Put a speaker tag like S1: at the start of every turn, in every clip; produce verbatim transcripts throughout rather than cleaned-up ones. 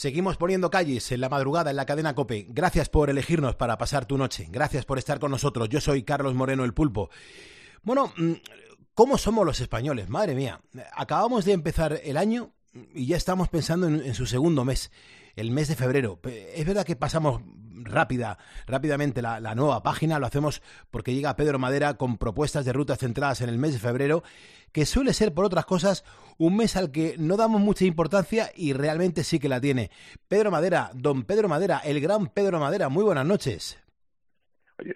S1: Seguimos poniendo calles en la madrugada en la cadena COPE. Gracias por elegirnos para pasar tu noche. Gracias por estar con nosotros. Yo soy Carlos Moreno, el Pulpo. Bueno, ¿cómo somos los españoles? Madre mía. Acabamos de empezar el año y ya estamos pensando en, en su segundo mes, el mes de febrero. Es verdad que pasamos rápida, rápidamente la, la nueva página, lo hacemos porque llega Pedro Madera con propuestas de rutas centradas en el mes de febrero, que suele ser, por otras cosas, un mes al que no damos mucha importancia y realmente sí que la tiene. Pedro Madera, don Pedro Madera, el gran Pedro Madera, muy buenas noches.
S2: Oye,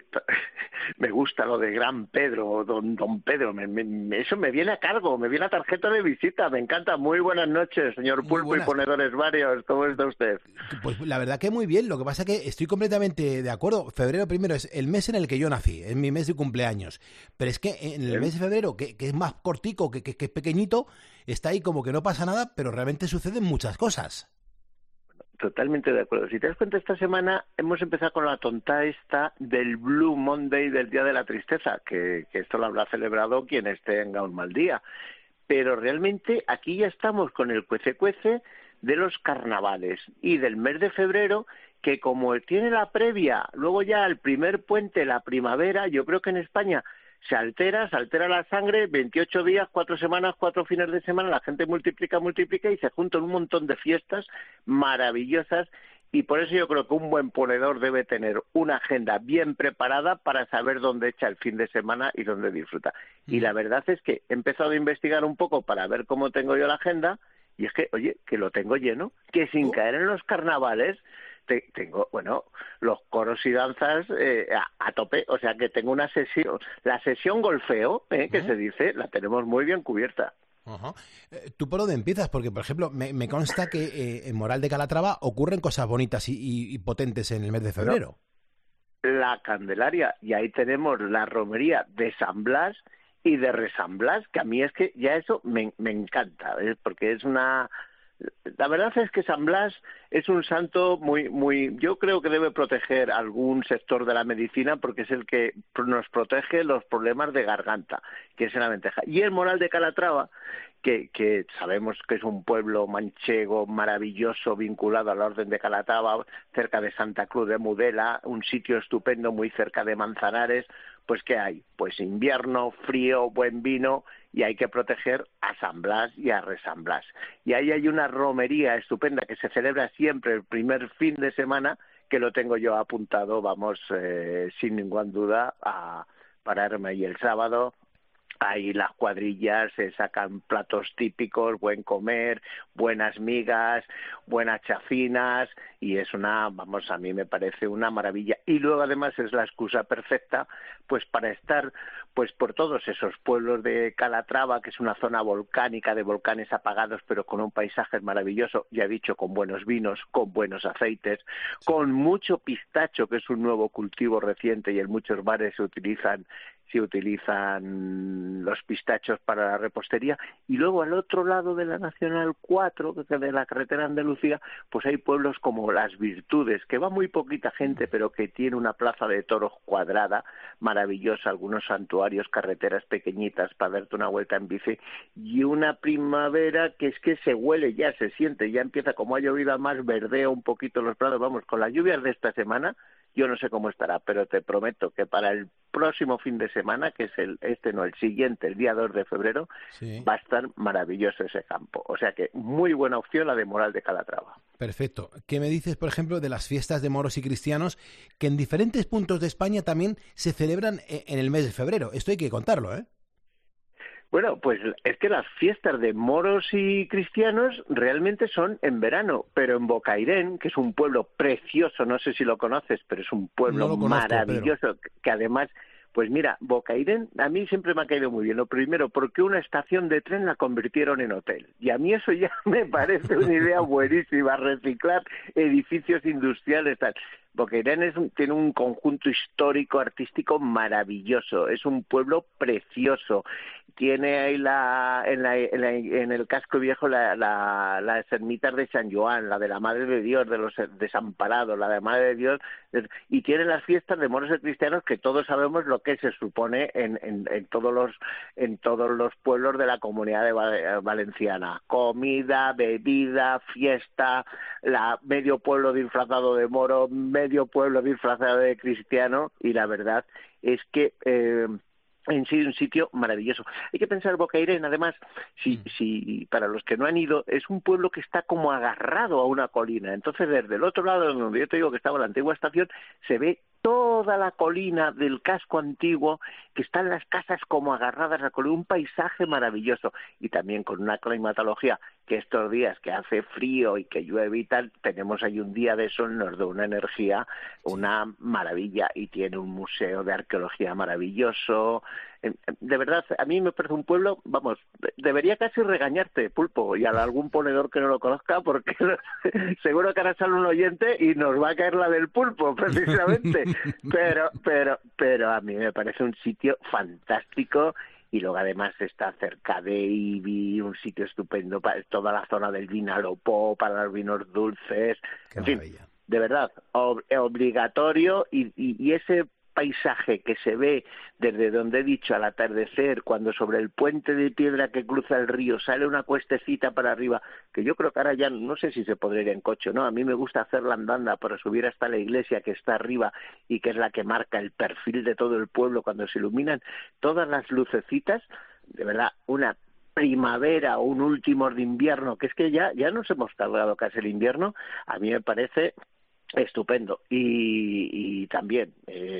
S2: me gusta lo de Gran Pedro, don don Pedro, me, me, eso me viene a cargo, me viene a tarjeta de visita, me encanta. Muy buenas noches, señor Pulpo y ponedores varios, ¿cómo está usted?
S1: Pues la verdad que muy bien, lo que pasa es que estoy completamente de acuerdo. Febrero primero es el mes en el que yo nací, es mi mes de cumpleaños, pero es que en el ¿Eh? mes de febrero, que, que es más cortico, que, que, que es pequeñito, está ahí como que no pasa nada, pero realmente suceden muchas cosas.
S2: Totalmente de acuerdo. Si te das cuenta, esta semana hemos empezado con la tonta esta del Blue Monday, del Día de la Tristeza, que, que esto lo habrá celebrado quien tenga un mal día. Pero realmente aquí ya estamos con el cuece-cuece de los carnavales y del mes de febrero, que como tiene la previa, luego ya el primer puente, la primavera, yo creo que en España se altera, se altera la sangre, veintiocho días, cuatro semanas, cuatro fines de semana, la gente multiplica, multiplica y se juntan un montón de fiestas maravillosas, y por eso yo creo que un buen ponedor debe tener una agenda bien preparada para saber dónde echa el fin de semana y dónde disfruta. Y la verdad es que he empezado a investigar un poco para ver cómo tengo yo la agenda, y es que, oye, que lo tengo lleno, que sin caer en los carnavales Te, tengo, bueno, los coros y danzas eh, a, a tope, o sea que tengo una sesión, la sesión golfeo, eh, que uh-huh. se dice, la tenemos muy bien cubierta.
S1: Uh-huh. Eh, ¿Tú por dónde empiezas? Porque, por ejemplo, me, me consta que eh, en Moral de Calatrava ocurren cosas bonitas y, y, y potentes en el mes de febrero.
S2: Bueno, la Candelaria, y ahí tenemos la romería de San Blas y de Resan Blas, que a mí es que ya eso me, me encanta, ¿eh? Porque es una... La verdad es que San Blas es un santo muy, muy, yo creo que debe proteger algún sector de la medicina, porque es el que nos protege los problemas de garganta, que es una ventaja. Y el Moral de Calatrava, que, que sabemos que es un pueblo manchego maravilloso, vinculado a la Orden de Calatrava, cerca de Santa Cruz de Mudela, un sitio estupendo muy cerca de Manzanares. Pues ¿qué hay? Pues invierno, frío, buen vino, y hay que proteger a San Blas y a Resan Blas. Y ahí hay una romería estupenda que se celebra siempre el primer fin de semana, que lo tengo yo apuntado, vamos, eh, sin ninguna duda, a pararme ahí el sábado. Ahí las cuadrillas se sacan platos típicos, buen comer, buenas migas, buenas chafinas, y es una, vamos, a mí me parece una maravilla. Y luego además es la excusa perfecta pues para estar pues por todos esos pueblos de Calatrava, que es una zona volcánica de volcanes apagados, pero con un paisaje maravilloso, ya he dicho, con buenos vinos, con buenos aceites, sí. Con mucho pistacho, que es un nuevo cultivo reciente y en muchos bares se utilizan se utilizan los pistachos para la repostería. Y luego al otro lado de la Nacional cuatro, de la carretera Andalucía, pues hay pueblos como Las Virtudes, que va muy poquita gente, pero que tiene una plaza de toros cuadrada, maravillosa, algunos santuarios, carreteras pequeñitas para darte una vuelta en bici, y una primavera que es que se huele ya, se siente, ya empieza, como ha llovido más, verdea un poquito los prados. Vamos, con las lluvias de esta semana, yo no sé cómo estará, pero te prometo que para el próximo fin de semana, que es el este no, el siguiente, el día dos de febrero, sí, va a estar maravilloso ese campo. O sea que muy buena opción la de Moral de Calatrava.
S1: Perfecto. ¿Qué me dices, por ejemplo, de las fiestas de moros y cristianos que en diferentes puntos de España también se celebran en el mes de febrero? Esto hay que contarlo, ¿eh?
S2: Bueno, pues es que las fiestas de moros y cristianos realmente son en verano, pero en Bocairén, que es un pueblo precioso, no sé si lo conoces, pero es un pueblo no conozco, maravilloso, Pedro. Que además, pues mira, Bocairén a mí siempre me ha caído muy bien. Lo primero, porque una estación de tren la convirtieron en hotel, y a mí eso ya me parece una idea buenísima, reciclar edificios industriales, tal. Boqueirén es un, tiene un conjunto histórico, artístico maravilloso, es un pueblo precioso. Tiene ahí la, en, la, en, la, en el casco viejo la, la, las ermitas de San Joan, la de la Madre de Dios, de los desamparados, la de la Madre de Dios, y tiene las fiestas de moros y cristianos que todos sabemos lo que se supone en, en, en todos los en todos los pueblos de la Comunidad de Val- Valenciana. Comida, bebida, fiesta, la medio pueblo disfrazado de moro, medio pueblo disfrazado de cristiano, y la verdad es que eh, en sí un sitio maravilloso. Hay que pensar Boqueirén, además, si, si para los que no han ido, es un pueblo que está como agarrado a una colina. Entonces, desde el otro lado, donde yo te digo que estaba la antigua estación, se ve toda la colina del casco antiguo, que están las casas como agarradas a la colina, un paisaje maravilloso, y también con una climatología que estos días que hace frío y que llueve y tal, tenemos ahí un día de sol, nos da una energía, una maravilla, y tiene un museo de arqueología maravilloso. De verdad, a mí me parece un pueblo, vamos, debería casi regañarte, Pulpo, y a algún ponedor que no lo conozca, porque seguro que ahora sale un oyente y nos va a caer la del Pulpo, precisamente. Pero, pero, pero a mí me parece un sitio fantástico. Y luego además está cerca de Ibi, un sitio estupendo para toda la zona del Vinalopó, para los vinos dulces.
S1: Qué
S2: en fin,
S1: maravilla.
S2: de verdad, ob- obligatorio, y, y, y ese paisaje que se ve desde donde he dicho al atardecer, cuando sobre el puente de piedra que cruza el río sale una cuestecita para arriba, que yo creo que ahora ya no sé si se podría ir en coche, ¿no? A mí me gusta hacer la andanda para subir hasta la iglesia que está arriba y que es la que marca el perfil de todo el pueblo cuando se iluminan todas las lucecitas. De verdad, una primavera o un último de invierno, que es que ya, ya nos hemos tardado casi el invierno, a mí me parece estupendo. Y, y también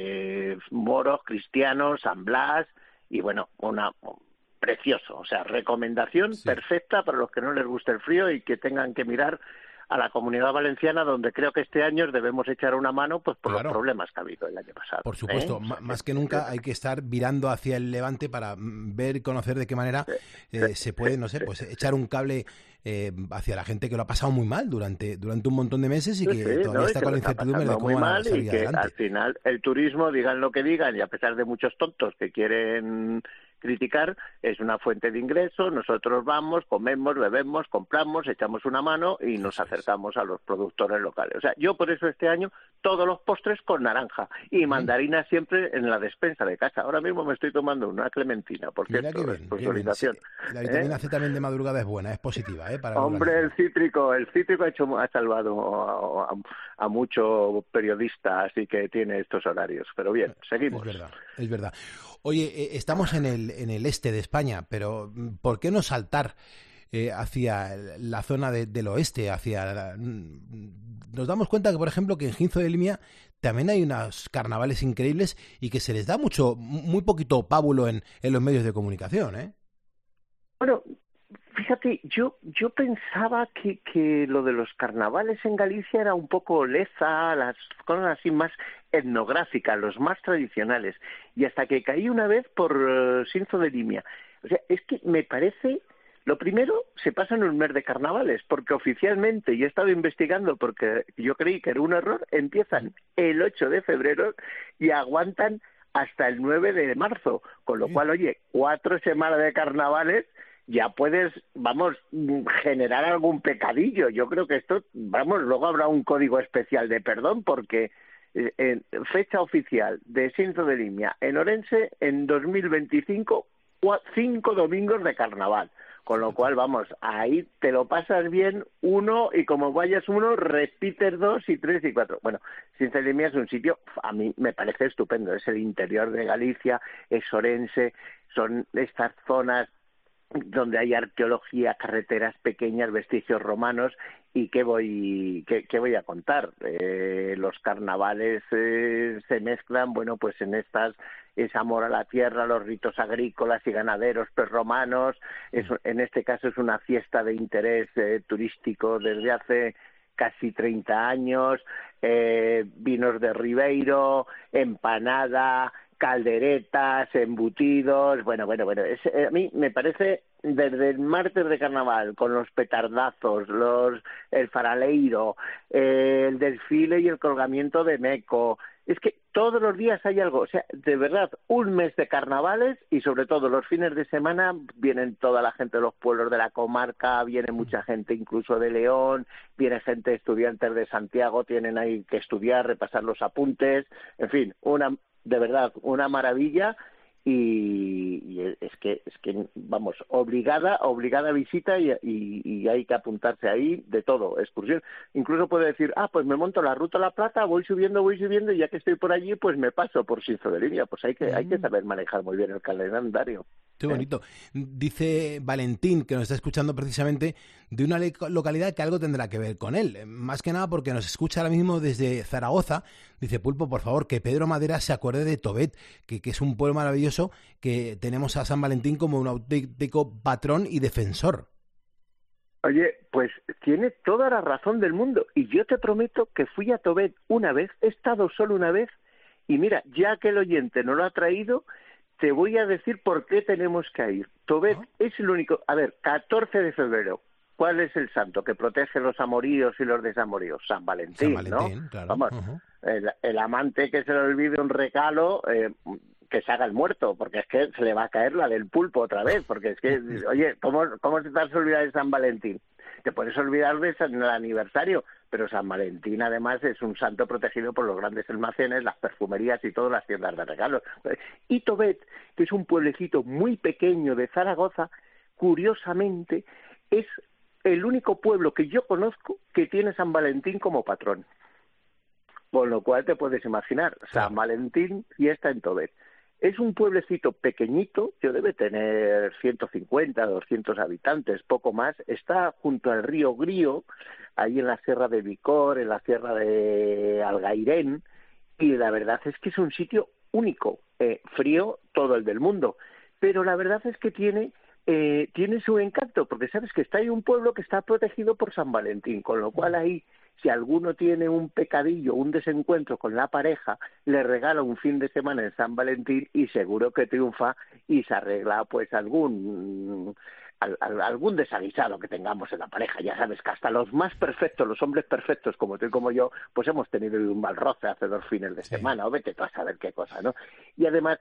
S2: eh, moros, cristianos, San Blas, y bueno, una precioso, o sea, recomendación
S1: Sí.
S2: perfecta para los que no les guste el frío y que tengan que mirar a la Comunidad Valenciana, donde creo que este año debemos echar una mano, pues por
S1: Claro.
S2: los problemas que ha habido el año pasado.
S1: Por
S2: ¿eh?
S1: supuesto,
S2: O sea,
S1: M- más que nunca hay que estar virando hacia el Levante para mm, ver y conocer de qué manera eh, se puede, no sé, pues echar un cable eh, hacia la gente que lo ha pasado muy mal durante, durante un montón de meses y
S2: Sí,
S1: que
S2: sí,
S1: todavía
S2: ¿no? Y
S1: está
S2: que
S1: con
S2: lo
S1: la
S2: está
S1: incertidumbre de
S2: pasando
S1: cómo
S2: muy
S1: van a
S2: mal, y
S1: salir
S2: que
S1: adelante.
S2: al final el turismo, digan lo que digan, y a pesar de muchos tontos que quieren criticar, es una fuente de ingreso. Nosotros vamos, comemos, bebemos, compramos, echamos una mano y nos
S1: Eso es.
S2: acercamos a los productores locales. O sea, yo por eso este año todos los postres con naranja y
S1: Mm.
S2: mandarinas siempre en la despensa de casa. Ahora mismo me estoy tomando una clementina, por
S1: Mira
S2: cierto,
S1: qué bien, qué bien. Sí,
S2: sponsorización.
S1: la
S2: ¿eh?
S1: vitamina C también de madrugada es buena, es positiva, ¿eh? Para el
S2: Hombre,
S1: organismo.
S2: el cítrico, el cítrico ha, hecho, ha salvado a, a, a mucho periodista, así que tiene estos horarios. Pero bien,
S1: Es
S2: seguimos.
S1: verdad, es verdad. Oye, eh, estamos en el, en el este de España, pero mm, ¿por qué no saltar eh, hacia la zona de- del oeste? Hacia la- mm, Nos damos cuenta que, por ejemplo, que en Ginzo de Limia también hay unos carnavales increíbles y que se les da mucho, muy poquito pábulo en, en los medios de comunicación, ¿eh?
S2: Bueno, fíjate, yo yo pensaba que, que lo de los carnavales en Galicia era un poco leza, las cosas así más etnográficas, los más tradicionales, y hasta que caí una vez por uh, Sinzo de Limia. O sea, es que me parece, lo primero, se pasa en un mes de carnavales, porque oficialmente, y he estado investigando porque yo creí que era un error, empiezan el ocho de febrero y aguantan hasta el nueve de marzo, con lo
S1: Sí.
S2: cual, oye, cuatro semanas de carnavales, ya puedes, vamos, generar algún pecadillo. Yo creo que esto, vamos, luego habrá un código especial de perdón, porque eh, en fecha oficial de Sinzo de Limia en Orense en dos mil veinticinco, cua- cinco domingos de carnaval. Con lo cual, vamos, ahí te lo pasas bien uno, y como vayas uno, repites dos y tres y cuatro. Bueno, Sinzo de Limia es un sitio, a mí me parece estupendo. Es el interior de Galicia, es Orense, son estas zonas donde hay arqueología, carreteras pequeñas, vestigios romanos. ¿Y qué voy, qué, qué voy a contar? Eh, los carnavales eh, se mezclan, bueno, pues en estas, es amor a la tierra, los ritos agrícolas y ganaderos prerromanos. Es, en este caso es una fiesta de interés eh, turístico desde hace casi treinta años, eh, vinos de Ribeiro, empanada, calderetas, embutidos. Bueno, bueno, bueno, es, eh, a mí me parece desde el martes de carnaval, con los petardazos, los el faraleiro, eh, el desfile y el colgamiento de Meco, es que todos los días hay algo, o sea, de verdad, un mes de carnavales y sobre todo los fines de semana vienen toda la gente de los pueblos de la comarca, viene mucha gente incluso de León, viene gente, estudiantes de Santiago, tienen ahí que estudiar, repasar los apuntes, en fin, una de verdad, una maravilla. Y, y es que es que vamos, obligada obligada visita y, y, y hay que apuntarse ahí de todo, excursión, incluso puede decir, ah, pues me monto la ruta a La Plata, voy subiendo, voy subiendo y ya que estoy por allí, pues me paso por Sizo de Línea, pues hay que, mm. hay que saber manejar muy bien el calendario.
S1: Qué bonito. Dice Valentín, que nos está escuchando precisamente, de una localidad que algo tendrá que ver con él. Más que nada porque nos escucha ahora mismo desde Zaragoza. Dice, Pulpo, por favor, que Pedro Madera se acuerde de Tobet, que, que es un pueblo maravilloso, que tenemos a San Valentín como un auténtico patrón y defensor.
S2: Oye, pues tiene toda la razón del mundo. Y yo te prometo que fui a Tobet una vez, he estado solo una vez, y mira, ya que el oyente no lo ha traído, te voy a decir por qué tenemos que ir. Tobet ¿Ah? es el único... A ver, catorce de febrero. ¿Cuál es el santo que protege los amoríos y los desamoríos? San Valentín,
S1: San Valentín,
S2: ¿no?
S1: Claro.
S2: Vamos, uh-huh. el, el amante que se le olvide un regalo, eh, que se haga el muerto, porque es que se le va a caer la del pulpo otra vez, porque es que, oye, ¿cómo, cómo te vas a olvidar de San Valentín? Te puedes olvidar de el aniversario, pero San Valentín además es un santo protegido por los grandes almacenes, las perfumerías y todas las tiendas de regalos. Y Tobet, que es un pueblecito muy pequeño de Zaragoza, curiosamente es el único pueblo que yo conozco que tiene San Valentín como patrón. Con lo cual te puedes imaginar, San Valentín, fiesta en Tobet. Es un pueblecito pequeñito, que debe tener ciento cincuenta, doscientos habitantes, poco más. Está junto al río Grío, ahí en la sierra de Vicor, en la sierra de Algairén, y la verdad es que es un sitio único, eh, frío todo el del mundo, pero la verdad es que tiene eh, tiene su encanto, porque sabes que está ahí un pueblo que está protegido por San Valentín, con lo cual ahí, si alguno tiene un pecadillo, un desencuentro con la pareja, le regala un fin de semana en San Valentín y seguro que triunfa y se arregla pues algún al, al, algún desaguisado que tengamos en la pareja. Ya sabes que hasta los más perfectos, los hombres perfectos como tú y como yo, pues hemos tenido un mal roce hace dos fines de semana, sí. O vete tú a saber qué cosa, ¿no? Y además,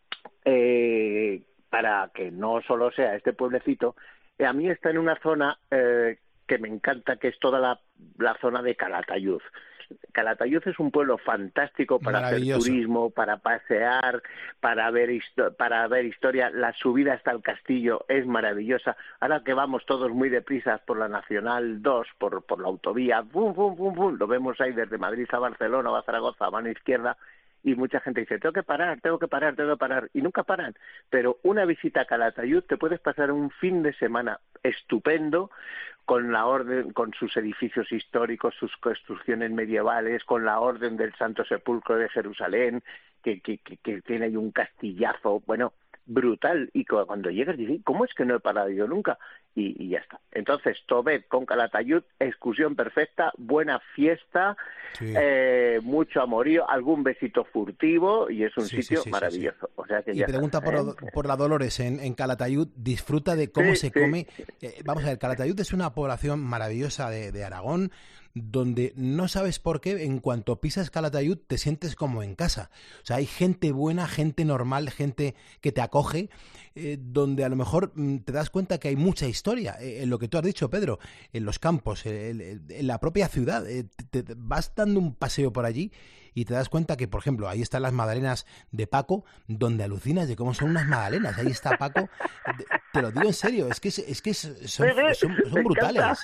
S2: eh, para que no solo sea este pueblecito, eh, a mí está en una zona eh, que me encanta, que es toda la, la zona de Calatayud. Calatayud es un pueblo fantástico para hacer turismo, para pasear, para ver para ver historia. La subida hasta el castillo es maravillosa. Ahora que vamos todos muy deprisa por la Nacional dos, por, por la autovía, bum, bum, bum, bum, lo vemos ahí desde Madrid a Barcelona o a Zaragoza, a mano izquierda, y mucha gente dice, tengo que parar, tengo que parar, tengo que parar, y nunca paran. Pero una visita a Calatayud te puedes pasar un fin de semana estupendo, con la orden, con sus edificios históricos, sus construcciones medievales, con la orden del Santo Sepulcro de Jerusalén, que, que, que, que tiene ahí un castillazo, bueno, brutal. Y cuando llegas dices, ¿cómo es que no he parado yo nunca? Y, y ya está. Entonces, Tobet con Calatayud, excursión perfecta, buena fiesta, sí. eh, mucho amorío, algún besito furtivo, y es un sí, sitio sí, sí, maravilloso. Sí, sí. O sea que
S1: y
S2: ya
S1: pregunta
S2: está,
S1: por,
S2: ¿eh?
S1: por la Dolores en, en Calatayud, disfruta de cómo
S2: sí,
S1: se
S2: sí.
S1: come. Eh, vamos a ver, Calatayud es una población maravillosa de, de Aragón, donde no sabes por qué, en cuanto pisas Calatayud te sientes como en casa. O sea, hay gente buena, gente normal, gente que te acoge, eh, donde a lo mejor mm, te das cuenta que hay mucha historia, eh, en lo que tú has dicho, Pedro, en los campos, eh, en la propia ciudad. Eh, te, te vas dando un paseo por allí y te das cuenta que, por ejemplo, ahí están las magdalenas de Paco, donde alucinas de cómo son unas magdalenas. Ahí está Paco, te lo digo en serio, es que, es que son, son, son brutales.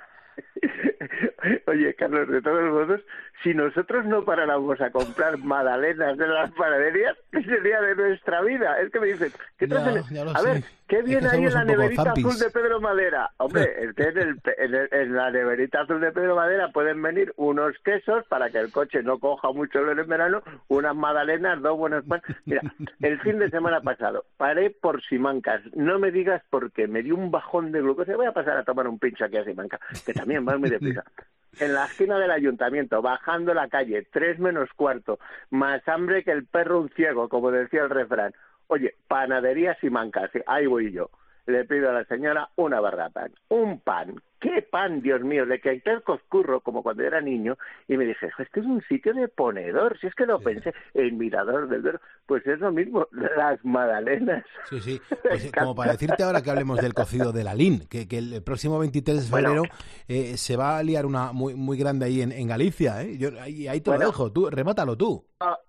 S2: Oye, Carlos, de todos modos, si nosotros no paráramos a comprar magdalenas de las panaderías, ¿qué sería de nuestra vida? Es que me dicen, ¿qué
S1: ya,
S2: traes?
S1: Ya
S2: a sé. ver, ¿qué viene es que ahí en la neverita
S1: zampis.
S2: azul de Pedro Madera? Hombre, es que en, el, en, el, en la neverita azul de Pedro Madera pueden venir unos quesos para que el coche no coja mucho olor en verano, unas magdalenas, dos buenos panes. Mira, el fin de semana pasado paré por Simancas, no me digas por qué, me dio un bajón de glucosa, voy a pasar a tomar un pincho aquí a Simancas, que también va muy deprisa. En la esquina del ayuntamiento, bajando la calle, tres menos cuarto, más hambre que el perro un ciego, como decía el refrán. Oye, panadería Simancas, ahí voy yo. le pido a la señora una barra de pan. Un pan. ¿Qué pan, Dios mío? Le quité el coscurro como cuando era niño y me dije, este es un sitio de ponedor. Si es que lo sí. pensé, el Mirador del Duero, pues es lo mismo, las magdalenas.
S1: Sí, sí. Pues, como para decirte ahora que hablemos del cocido de Lalín, que, que el próximo veintitrés de febrero bueno, eh, se va a liar una muy muy grande ahí en, en Galicia. ¿eh? Yo, ahí, ahí te bueno, lo dejo, tú, remátalo tú.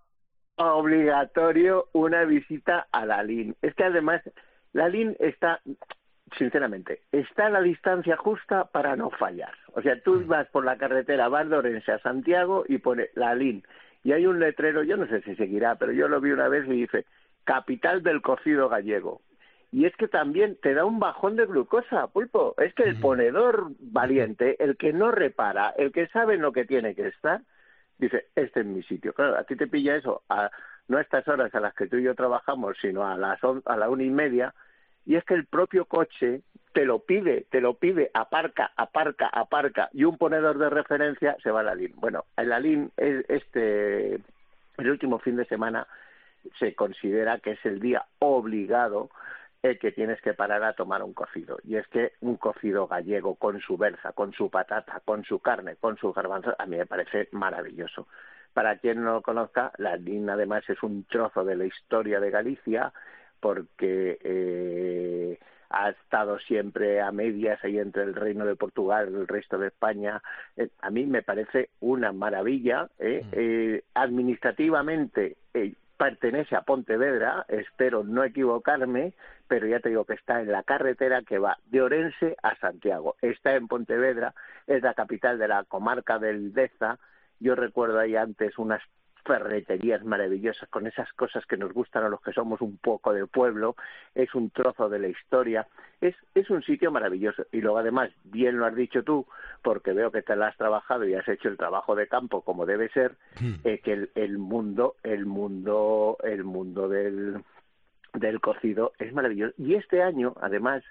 S2: Obligatorio una visita a Lalín. Es que además Lalín está... Sinceramente, está a la distancia justa para no fallar. O sea, tú vas por la carretera, vas de Orense a Santiago y pone Lalín. Y hay un letrero, yo no sé si seguirá, pero yo lo vi una vez y dice, capital del cocido gallego. Y es que también te da un bajón de glucosa, Pulpo. Es que el ponedor valiente, el que no repara, el que sabe en lo que tiene que estar, dice, este es mi sitio. Claro, a ti te pilla eso, a, no a estas horas a las que tú y yo trabajamos, sino a las on, a la una y media, y es que el propio coche te lo pide, te lo pide, aparca, aparca, aparca, y un ponedor de referencia se va a Lalín. Bueno, el Lalín, este, el último fin de semana, se considera que es el día obligado el que tienes que parar a tomar un cocido. Y es que un cocido gallego con su berza, con su patata, con su carne, con sus garbanzos, a mí me parece maravilloso. Para quien no lo conozca, Lalín además es un trozo de la historia de Galicia, porque eh, ha estado siempre a medias ahí entre el Reino de Portugal y el resto de España. Eh, a mí me parece una maravilla. ¿eh? Eh, administrativamente eh, pertenece a Pontevedra, espero no equivocarme, pero ya te digo que está en la carretera que va de Orense a Santiago. Está en Pontevedra, es la capital de la comarca del Deza. Yo recuerdo ahí antes unas ferreterías maravillosas con esas cosas que nos gustan a los que somos un poco de pueblo. Es un trozo de la historia, es es un sitio maravilloso. Y luego además, bien lo has dicho tú, porque veo que te la has trabajado y has hecho el trabajo de campo como debe ser, mm. eh, que el, el mundo el mundo el mundo del del cocido es maravilloso. Y este año además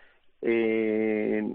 S2: eh,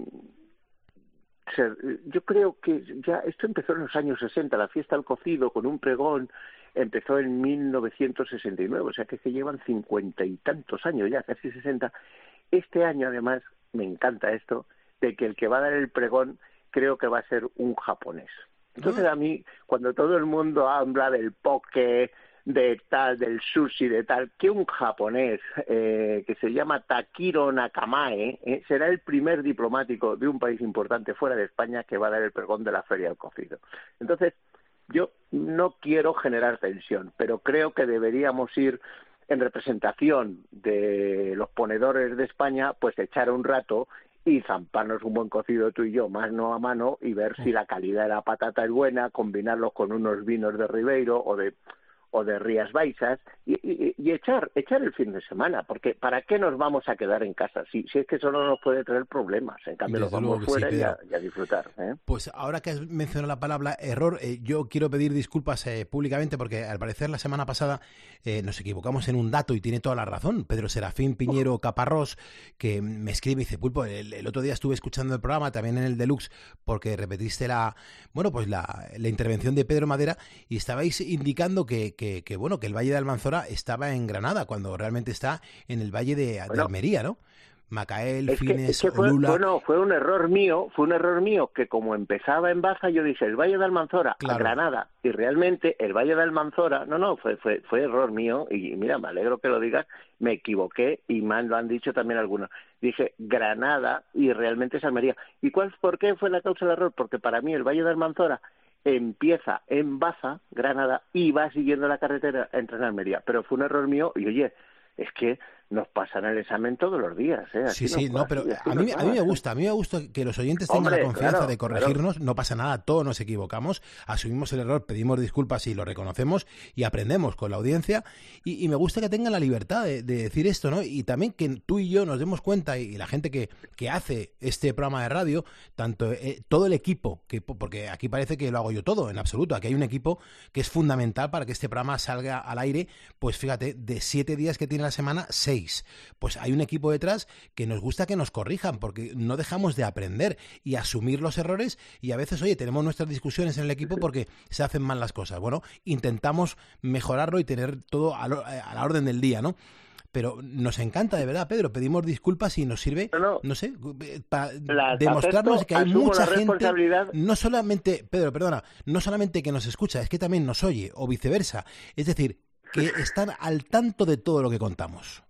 S2: yo creo que ya esto empezó en los años sesenta, la fiesta del cocido con un pregón empezó en mil novecientos sesenta y nueve, o sea que se llevan cincuenta y tantos años ya, casi sesenta. Este año además, me encanta esto, de que el que va a dar el pregón creo que va a ser un japonés. Entonces a mí, cuando todo el mundo habla del poke, de tal, del sushi, de tal, que un japonés eh, que se llama Takiro Nakamae eh, será el primer diplomático de un país importante fuera de España que va a dar el pregón de la Feria del Cocido. Entonces, yo no quiero generar tensión, pero creo que deberíamos ir en representación de los ponedores de España, pues echar un rato y zamparnos un buen cocido tú y yo, mano a mano, y ver si la calidad de la patata es buena, combinarlos con unos vinos de Ribeiro o de o de Rías Baixas y, y, y echar echar el fin de semana, porque ¿para qué nos vamos a quedar en casa? Si, si es que eso no nos puede traer problemas, en cambio nos vamos fuera sí, y, a, y a disfrutar. ¿eh?
S1: Pues ahora que has mencionado la palabra error, eh, yo quiero pedir disculpas eh, públicamente porque al parecer la semana pasada eh, nos equivocamos en un dato y tiene toda la razón. Pedro Serafín Piñero oh. Caparrós, que me escribe y dice, Pulpo, el, el otro día estuve escuchando el programa, también en el Deluxe, porque repetiste la bueno pues la, la intervención de Pedro Madera y estabais indicando que Que, que bueno, que el Valle de Almanzora estaba en Granada, cuando realmente está en el Valle de, bueno, de Almería, ¿no? Macael,
S2: es
S1: Fines,
S2: que, es que fue,
S1: Olula...
S2: Bueno, fue un error mío, fue un error mío que como empezaba en Baza, yo dije el Valle de Almanzora claro. a Granada, y realmente el Valle de Almanzora, no, no, fue fue fue error mío, y mira, me alegro que lo digas, me equivoqué, y más lo han dicho también algunos. Dije Granada, y realmente es Almería. ¿Y cuál, por qué fue la causa del error? Porque para mí el Valle de Almanzora empieza en Baza, Granada, y va siguiendo la carretera entra en Almería. Pero fue un error mío, y oye, es que nos pasan el examen todos los días, ¿eh? Así
S1: sí, sí, no, pero a mí, a mí me gusta, a mí me gusta que los oyentes tengan
S2: Hombre,
S1: la confianza
S2: claro,
S1: de corregirnos,
S2: claro.
S1: no pasa nada, todos nos equivocamos, asumimos el error, pedimos disculpas y lo reconocemos y aprendemos con la audiencia y, y me gusta que tengan la libertad de, de decir esto, ¿no? Y también que tú y yo nos demos cuenta y, y la gente que, que hace este programa de radio, tanto eh, todo el equipo, que porque aquí parece que lo hago yo todo, en absoluto, aquí hay un equipo que es fundamental para que este programa salga al aire, pues fíjate, de siete días que tiene la semana, seis, pues hay un equipo detrás que nos gusta que nos corrijan, porque no dejamos de aprender y asumir los errores y a veces, oye, tenemos nuestras discusiones en el equipo porque se hacen mal las cosas. Bueno, intentamos mejorarlo y tener todo a, lo, a la orden del día, ¿no? pero nos encanta, de verdad, Pedro. Pedimos disculpas y nos sirve, no, no, no sé, para demostrarnos que hay mucha gente, no solamente, Pedro, perdona, no solamente que nos escucha, es que también nos oye, o viceversa. Es decir, que están al tanto de todo lo que contamos.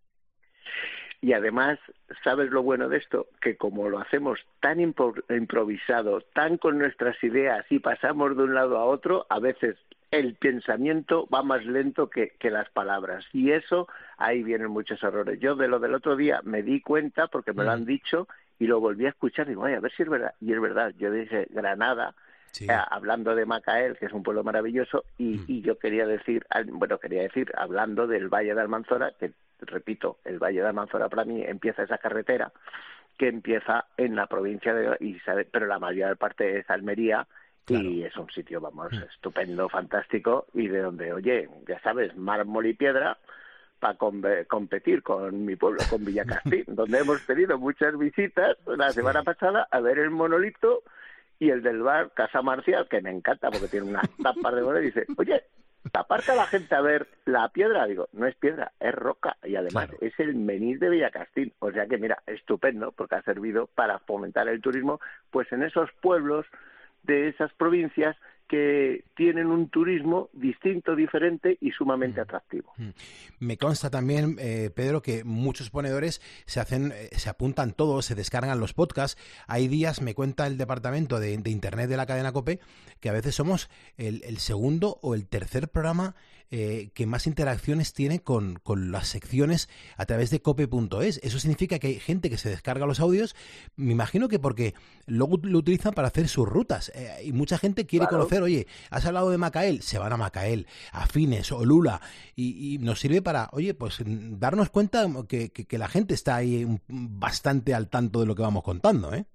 S2: Y además, ¿sabes lo bueno de esto? Que como lo hacemos tan impro- improvisado, tan con nuestras ideas y pasamos de un lado a otro, a veces el pensamiento va más lento que, que las palabras. Y eso, ahí vienen muchos errores. Yo de lo del otro día me di cuenta porque me lo han dicho y lo volví a escuchar y digo, ay, a ver si es verdad. Y es verdad, yo dije Granada, sí. eh, hablando de Macael, que es un pueblo maravilloso, y, mm. y yo quería decir, bueno, quería decir, hablando del Valle de Almanzora, que repito, el Valle de Almanzora para mí empieza esa carretera que empieza en la provincia de Isabel, pero la mayor parte es Almería, claro. Y es un sitio, vamos, mm. estupendo, fantástico, y de donde, oye, ya sabes, mármol y piedra para com- competir con mi pueblo, con Villacastín, donde hemos tenido muchas visitas la sí. semana pasada a ver el monolito y el del bar Casa Marcial, que me encanta porque tiene unas tapas de oro y dice, oye, aparta la gente a ver la piedra, digo, no es piedra, es roca, y además claro. es el menís de Villacastín, o sea que mira, estupendo, porque ha servido para fomentar el turismo, pues en esos pueblos de esas provincias que tienen un turismo distinto, diferente y sumamente mm. atractivo.
S1: Me consta también, eh, Pedro, que muchos ponedores se hacen, eh, se apuntan todos, se descargan los podcasts. Hay días, me cuenta el departamento de, de Internet de la cadena COPE, que a veces somos el, el segundo o el tercer programa eh, que más interacciones tiene con, con las secciones a través de cope punto es. Eso significa que hay gente que se descarga los audios, me imagino que porque luego lo utilizan para hacer sus rutas. Eh, y mucha gente quiere claro. conocer, oye, has hablado de Macael, se van a Macael, a Fines o Lula, y, y nos sirve para, oye, pues darnos cuenta que, que, que la gente está ahí bastante al tanto de lo que vamos contando, ¿eh?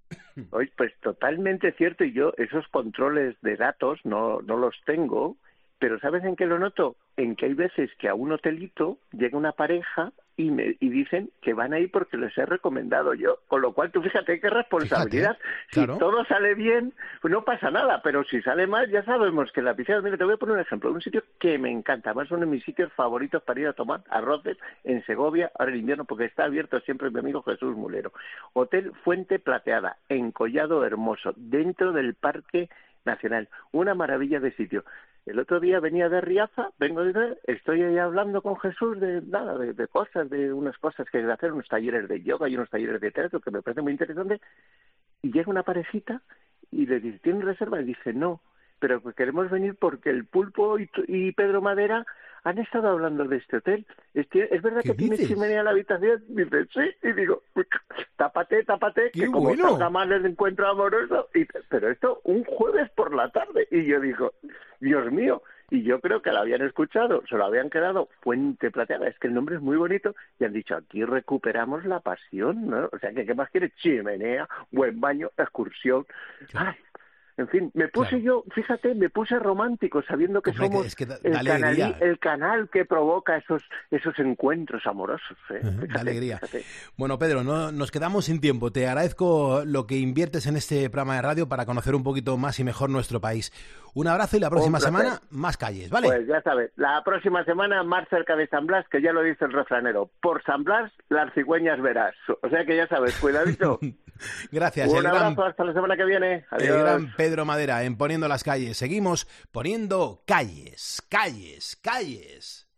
S2: Oye, pues totalmente cierto, y yo esos controles de datos no, no los tengo, pero ¿sabes en qué lo noto? En que hay veces que a un hotelito llega una pareja y me y dicen que van a ir porque les he recomendado yo, con lo cual tú fíjate qué responsabilidad. Fíjate, claro. Si todo sale bien, pues no pasa nada, pero si sale mal ya sabemos que la piscina, mira, te voy a poner un ejemplo, un sitio que me encanta, más uno de mis sitios favoritos para ir a tomar arroces en Segovia, ahora en invierno, porque está abierto siempre mi amigo Jesús Mulero. Hotel Fuente Plateada, en Collado Hermoso, dentro del Parque Nacional, una maravilla de sitio. El otro día venía de Riaza, vengo de estoy ahí hablando con Jesús de nada, de, de cosas, de unas cosas que hay que hacer, unos talleres de yoga y unos talleres de teatro que me parece muy interesante, y llega una parejita y le dice, ¿tienen reserva? Y dice, no, pero queremos venir porque el Pulpo y, y Pedro Madera han estado hablando de este hotel. ¿Es, es verdad que tiene chimenea en la habitación? Dice, sí, y digo, tápate, tápate, que como bueno. salga mal el encuentro amoroso, y, pero esto un jueves por la tarde, y yo digo, Dios mío, y yo creo que lo habían escuchado, se lo habían quedado Fuente Plateada, es que el nombre es muy bonito, y han dicho, aquí recuperamos la pasión, ¿no? O sea, que ¿qué más quiere? Chimenea, buen baño, excursión, ay, en fin, me puse claro. yo, fíjate, me puse romántico sabiendo que Hombre, somos es que da, el, canal, el canal que provoca esos esos encuentros amorosos. ¿eh?
S1: Uh-huh, fíjate, da alegría. Fíjate. Bueno, Pedro, no, nos quedamos sin tiempo. Te agradezco lo que inviertes en este programa de radio para conocer un poquito más y mejor nuestro país. Un abrazo y la próxima semana más calles, ¿vale?
S2: Pues ya sabes, la próxima semana más cerca de San Blas, que ya lo dice el refranero. Por San Blas, las cigüeñas verás. O sea que ya sabes, cuidadito.
S1: Gracias.
S2: Un
S1: el
S2: abrazo,
S1: gran,
S2: hasta la semana que viene. Adiós.
S1: El gran Pedro Madera en Poniendo las Calles. Seguimos poniendo calles, calles, calles.